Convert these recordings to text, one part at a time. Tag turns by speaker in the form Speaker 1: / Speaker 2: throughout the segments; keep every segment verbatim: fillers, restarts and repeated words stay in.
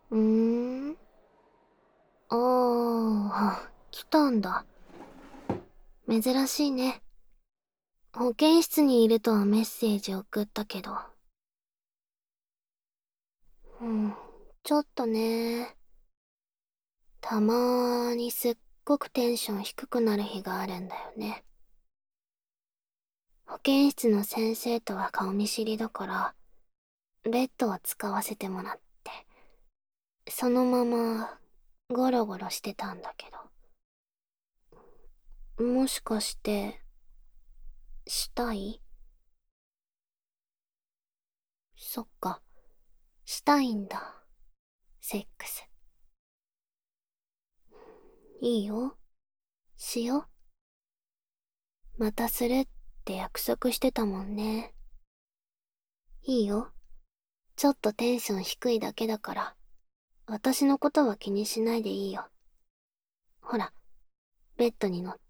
Speaker 1: うーん。ああ、来たんだ。珍しいね。保健室にいるとはメッセージ送ったけど。うん、ちょっとね。たまーにすっごくテンション低くなる日があるんだよね。保健室の先生とは顔見知りだから、ベッドを使わせてもらって、そのままゴロゴロしてたんだけど。もしかして、したい？そっか、したいんだ。セックス。いいよ。しよう。またするって約束してたもんね。いいよ。ちょっとテンション低いだけだから、私のことは気にしないでいいよ。ほら、ベッドに乗って。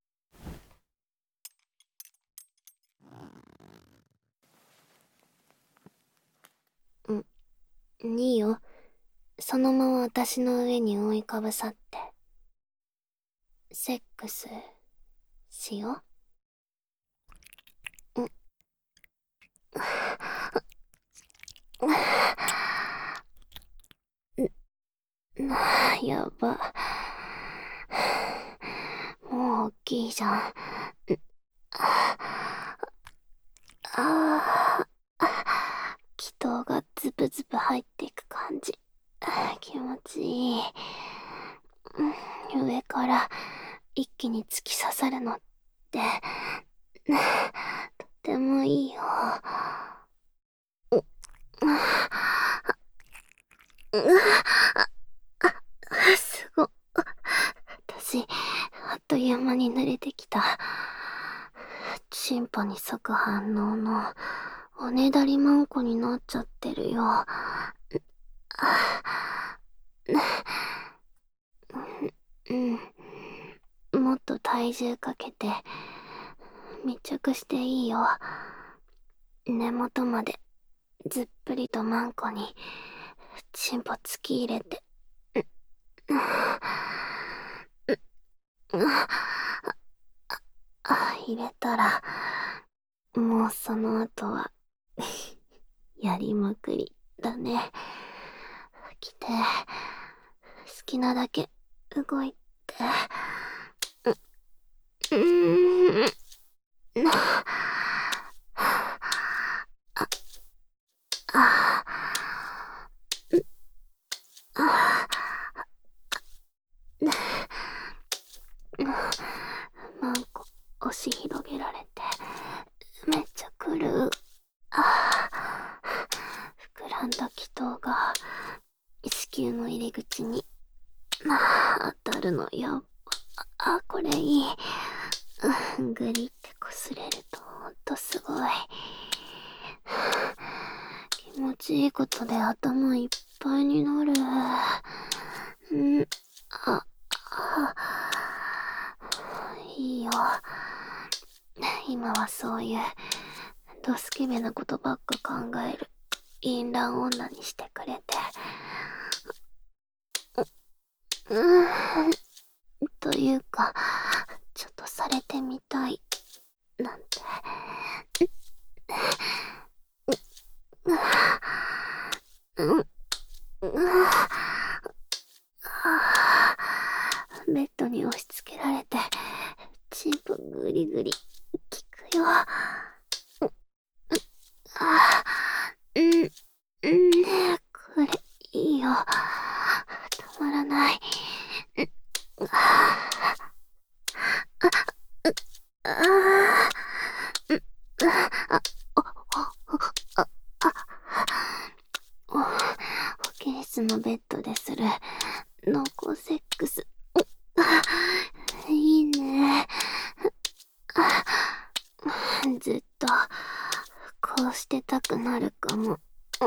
Speaker 1: うん、いいよ。そのまま私の上に覆いかぶさって。セックス、しよう。んな、やば。もう大きいじゃん。ああ、気筒がズブズブ入っていく感じ。気持ちいい。上から一気に突き刺さるのって、とてもいいよ。すご。私、あっという間に濡れてきた。チンポに咲く反応の、おねだりマンコになっちゃってるよ。うん。もっと体重かけて、密着していいよ。根元まで、ずっぷりとマンコに、チンポ突き入れて。あ、入れたら、もうその後は、やりまくりだね。来て、好きなだけ動いて。うーん。あ、あ、マンコ押し広げられて、めっちゃくる。あ、膨らんだ気筒が子宮の入り口に当たるのよ。あ、これいい。グリって擦れるとほんとすごい。気持ちいいことで頭いっぱいになる。ん、あ、あ、いいよ。今はそういうドスケベなことばっか考える淫乱女にしてくれて。うーん、というか、ちょっとされてみたい、なんて。うん、うん、ベッドに押し付けられて、チンポグリグリ、効くよ。あ、うん、うん、これ、いいよ。たまらない。ああ、うん、あ、あ、あ、あ、保健室のベッドでする濃厚セックス。いいね。ずっとこうしてたくなるかも。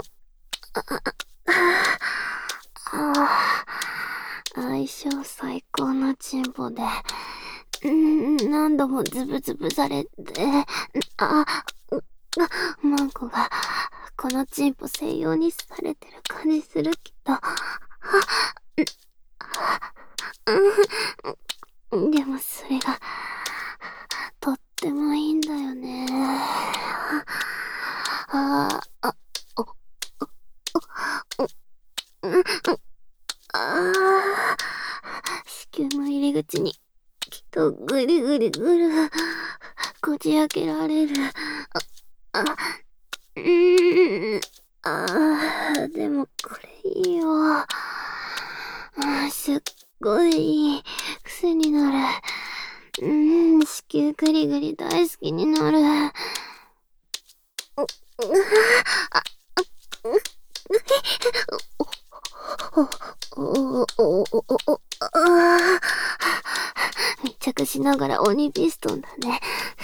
Speaker 1: ああ、相性最高のチンポで、うん、何度もズブズブされて、あ、マンコがこのチンポ専用にされてる感じするけど、うん、でもそれが、とってもいいんだよね。ああ、あ、お、お、お、うん、ああ、子宮の入り口に、きっとぐりぐりぐる、こじ開けられる。あ、あ、うーん、ああ、でもこれいいよ。あ、すっごいいい癖になる。うーん、子宮ぐりぐり大好きになる。う、う、あ、お、お、お、お、お、お、あ、密着しながら鬼ピストンだね。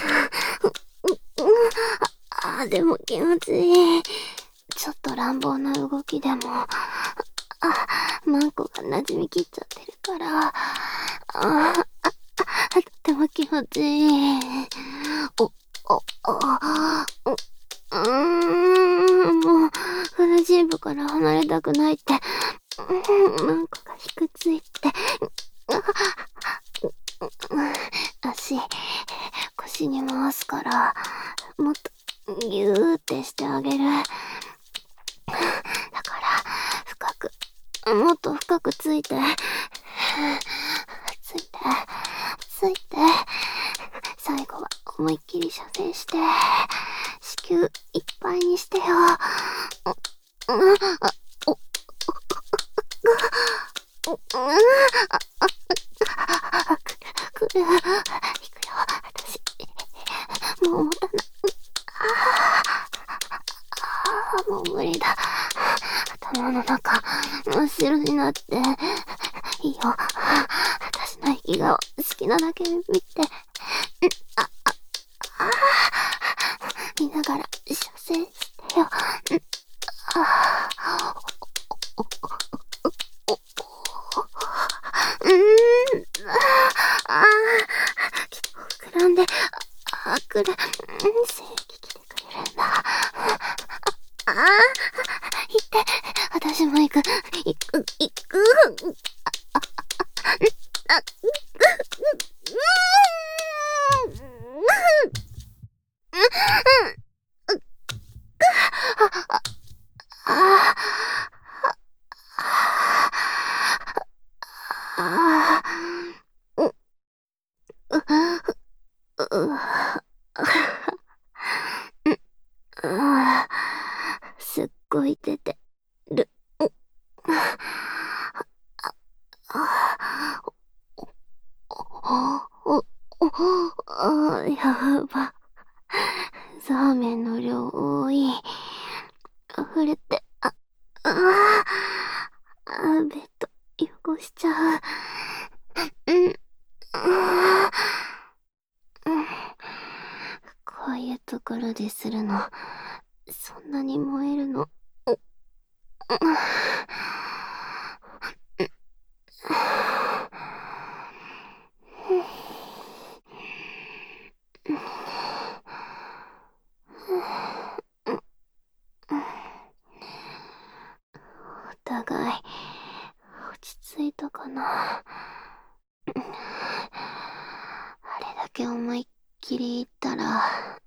Speaker 1: ああ、でも気持ちいい。ちょっと乱暴な動きでも、あ、マンコが馴染みきっちゃってるから、ああ、とっても気持ちいい。お、お、お、う、うーん、もう、フルジープから離れたくないって、うん、マンコがひくついて、足、腰に回すから、もっとギューってしてあげる。だから、深く、もっと深くついて、ついて、ついて、最後は思いっきり射精して、子宮いっぱいにしてよ。うん、あ、お、お、うん、あ、あ、くる、くる、行くよ、私。もう持たない。ああ、もう無理だ。頭の中、真っ白になって。いいよ。私の息が好きなだけ見て。あ、あ、あ、見ながら射精してよ。ああ、お、お、お、お、うーん、ああ、きっと膨らんで、あ、くる、精液来てくれるんだ。ああ、行って、私も行く、行く、行く、あ、あ、すっごい出てる。お、お、お、やば。ザーメンの量多い。溢れて、あ、ああ、ベッド汚しちゃう。うん、うん、こういうところでするの、そんなに燃えるの。お互い、落ち着いたかな。あれだけ思いっきり言ったら、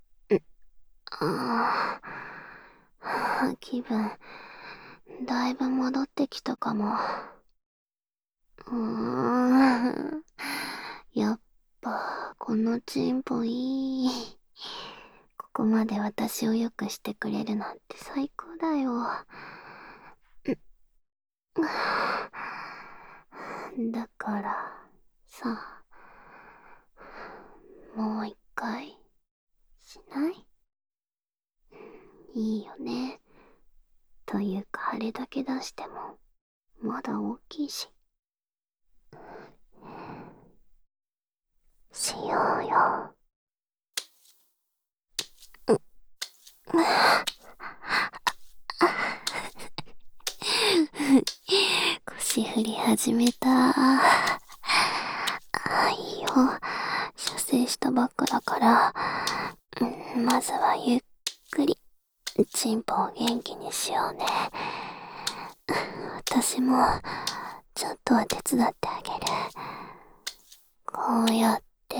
Speaker 1: ああ、気分、だいぶ戻ってきたかも。うーん。やっぱ、このチンポいい。ここまで私をよくしてくれるなんて最高だよ。だから、さ、もう一回、しない？いいよね。というか、あれだけ出しても、まだ大きいし。しようよ。腰振り始めた。ああ、いいよ。射精したばっかだから、うん、まずはゆっくり、 チンポを元気にしようね。私もちょっとは手伝ってあげる。こうやって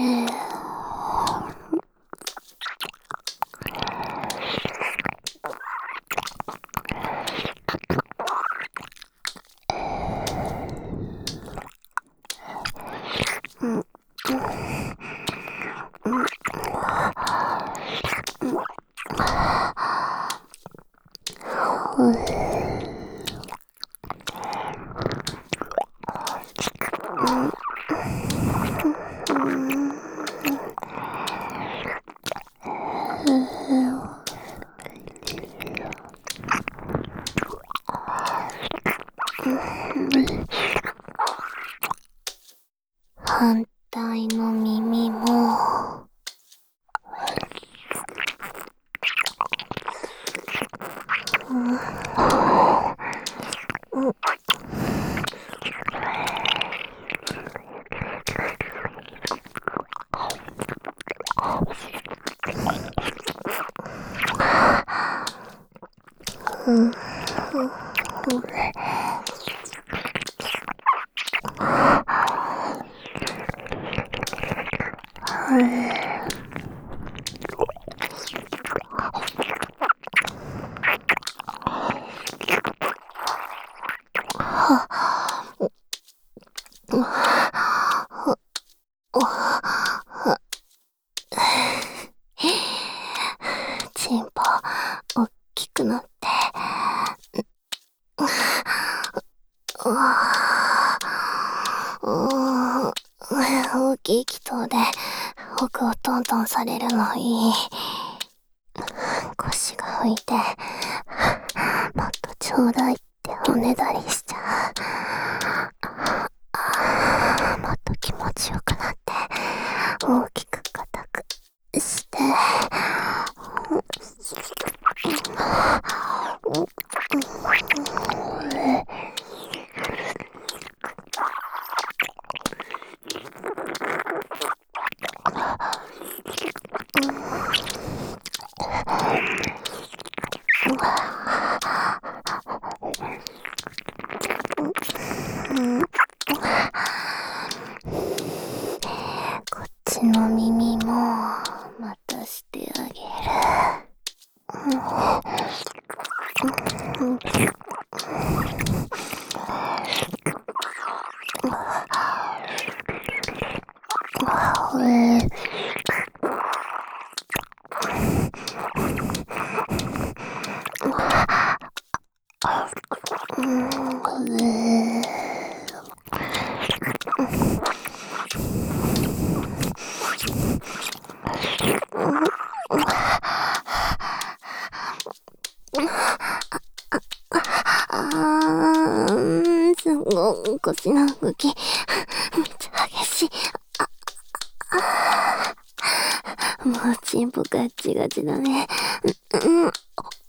Speaker 1: うんうん反対の耳もうんチンポおっきくなって大きい気筒で奥をトントンされるのいい。腰が浮いてもっとちょうだいっておねだりしちゃう。もっと気持ちよくなって大きく硬くしてこっちの耳もまたしてあげる。あーん、すごい腰の動きめっちゃ激しい。もうチンポガッチガチだね。うん、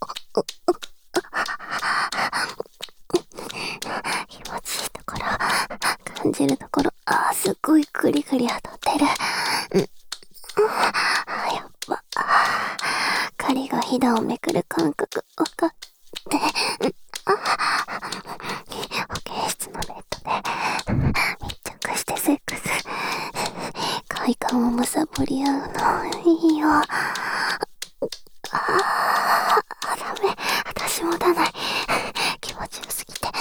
Speaker 1: 気持ちいいところ感じるところ、あーすっごいクリクリ当たってる。うん、あやっぱ狩りがひだをめくる感覚わかって、うん、保健室のベッドで密着してセックス、快感をむさぼり合うのいいよ。あーダメ、私もだない、気持ちよすぎて。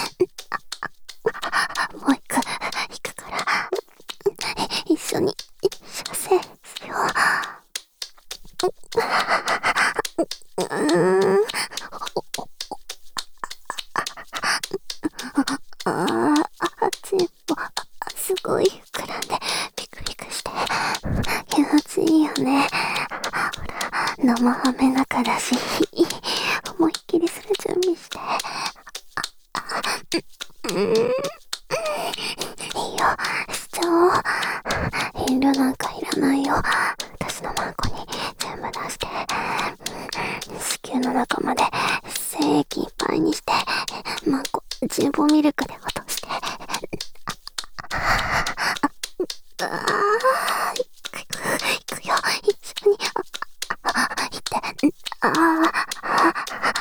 Speaker 1: もう一個引くから一緒に射精しよう。うーん、あーチンポすごい膨らんでビクビクして気持ちいいよね。ほら生ハメ中だし思いっきりする準備して。うん、いいよ、しちゃおう。遠慮なんかいらないよ。私のマンコに全部出して、子宮の中まで精液いっぱいにして、マンコチンポミルクで落として、ああーいくよ、一緒にいって、ああ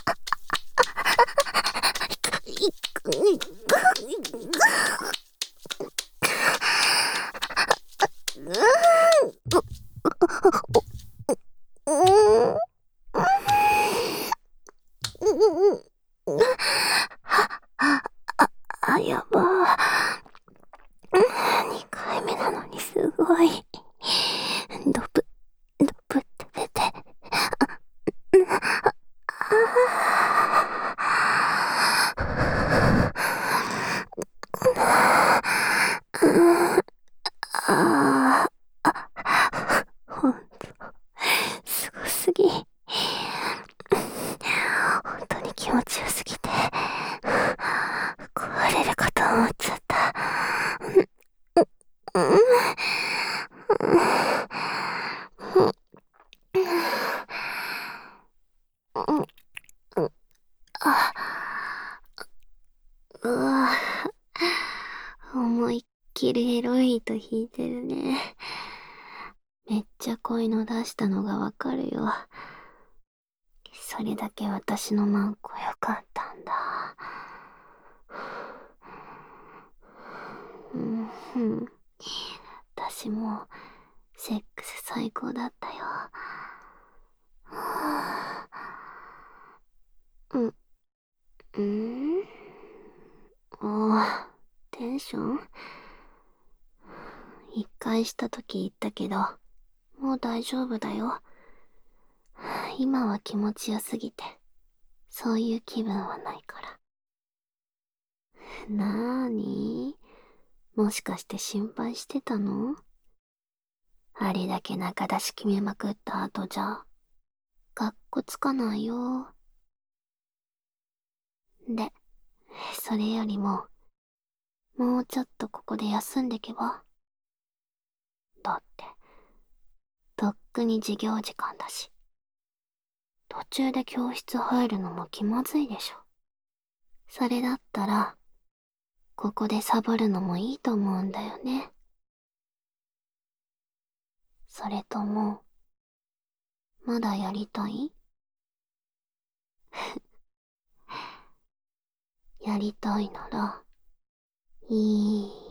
Speaker 1: 時、本当に気持ちよすぎて、壊れるかと思っちゃった。うん、うん、うん、うん、あ、うわ、思いっきりエロいと弾いてるね。めっちゃ声の出したのがわかるよ。それだけ私のマンコ良かったんだ。うん、うん。私も、セックス最高だったよ。はぁ、うん、うん、おー、テンション一回したとき言ったけど、もう大丈夫だよ。今は気持ちよすぎて、そういう気分はないから。なーに？もしかして心配してたの？あれだけ中出し決めまくった後じゃ、かっこつかないよ。で、それよりも、もうちょっとここで休んでけば？だって、とっくに授業時間だし。途中で教室入るのも気まずいでしょ。それだったら、ここでサボるのもいいと思うんだよね。それとも、まだやりたい？やりたいなら、いい